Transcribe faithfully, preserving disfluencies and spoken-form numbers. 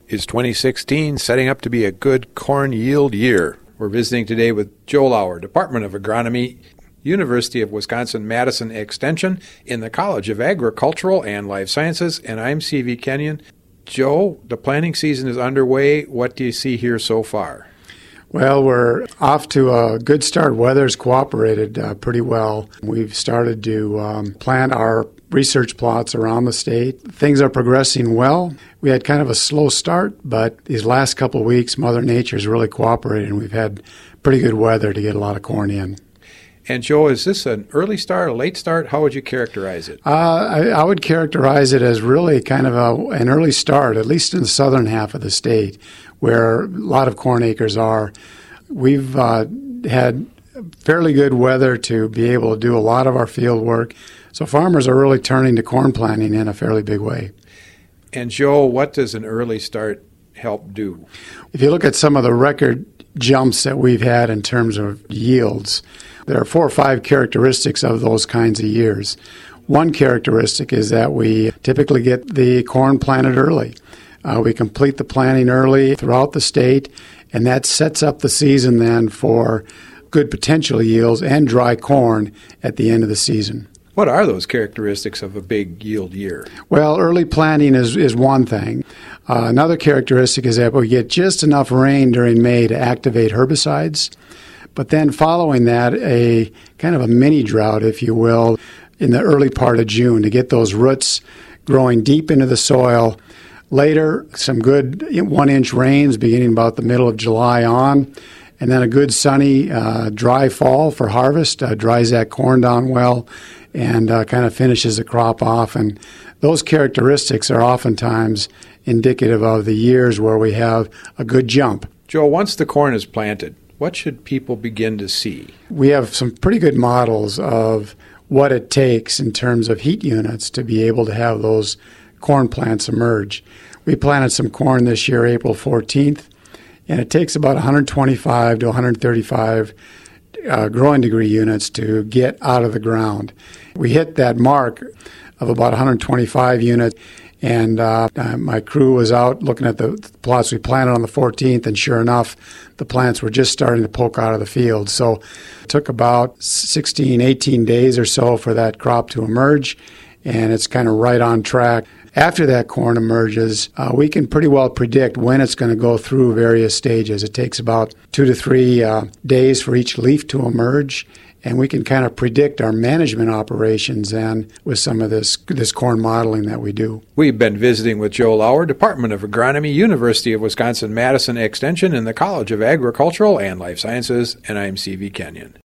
Is twenty sixteen setting up to be a good corn yield year? We're visiting today with Joe Lauer, Department of Agronomy, University of Wisconsin-Madison Extension in the College of Agricultural and Life Sciences, and I'm C V Kenyon. Joe, the planting season is underway. What do you see here so far? Well, we're off to a good start. Weather's cooperated uh, pretty well. We've started to um, plant our research plots around the state. Things are progressing well. We had kind of a slow start, but these last couple of weeks, Mother Nature's really cooperated, and we've had pretty good weather to get a lot of corn in. And Joe, is this an early start, a late start? How would you characterize it? Uh, I, I would characterize it as really kind of a, an early start, at least in the southern half of the state, where a lot of corn acres are. We've uh, had fairly good weather to be able to do a lot of our field work, so farmers are really turning to corn planting in a fairly big way. And Joe, what does an early start help do? If you look at some of the record jumps that we've had in terms of yields, there are four or five characteristics of those kinds of years. One characteristic is that we typically get the corn planted early. Uh, we complete the planting early throughout the state, and that sets up the season then for good potential yields and dry corn at the end of the season. What are those characteristics of a big yield year? Well, early planting is, is one thing. Uh, another characteristic is that we get just enough rain during May to activate herbicides, but then following that, a kind of a mini drought, if you will, in the early part of June to get those roots growing deep into the soil. Later, some good one-inch rains beginning about the middle of July on, and then a good sunny, uh, dry fall for harvest, uh, dries that corn down well, and uh, kind of finishes the crop off. And those characteristics are oftentimes indicative of the years where we have a good jump. Joe, once the corn is planted, what should people begin to see? We have some pretty good models of what it takes in terms of heat units to be able to have those corn plants emerge. We planted some corn this year, April fourteenth, and it takes about one hundred twenty-five to one hundred thirty-five uh, growing degree units to get out of the ground. We hit that mark of about one hundred twenty-five units, and uh, uh, my crew was out looking at the, the plots we planted on the fourteenth, and sure enough, the plants were just starting to poke out of the field. So it took about sixteen, eighteen days or so for that crop to emerge, and it's kind of right on track. After that corn emerges, uh, we can pretty well predict when it's going to go through various stages. It takes about two to three uh, days for each leaf to emerge, and we can kind of predict our management operations then with some of this this corn modeling that we do. We've been visiting with Joe Lauer, Department of Agronomy, University of Wisconsin-Madison Extension in the College of Agricultural and Life Sciences, and I'm C V Kenyon.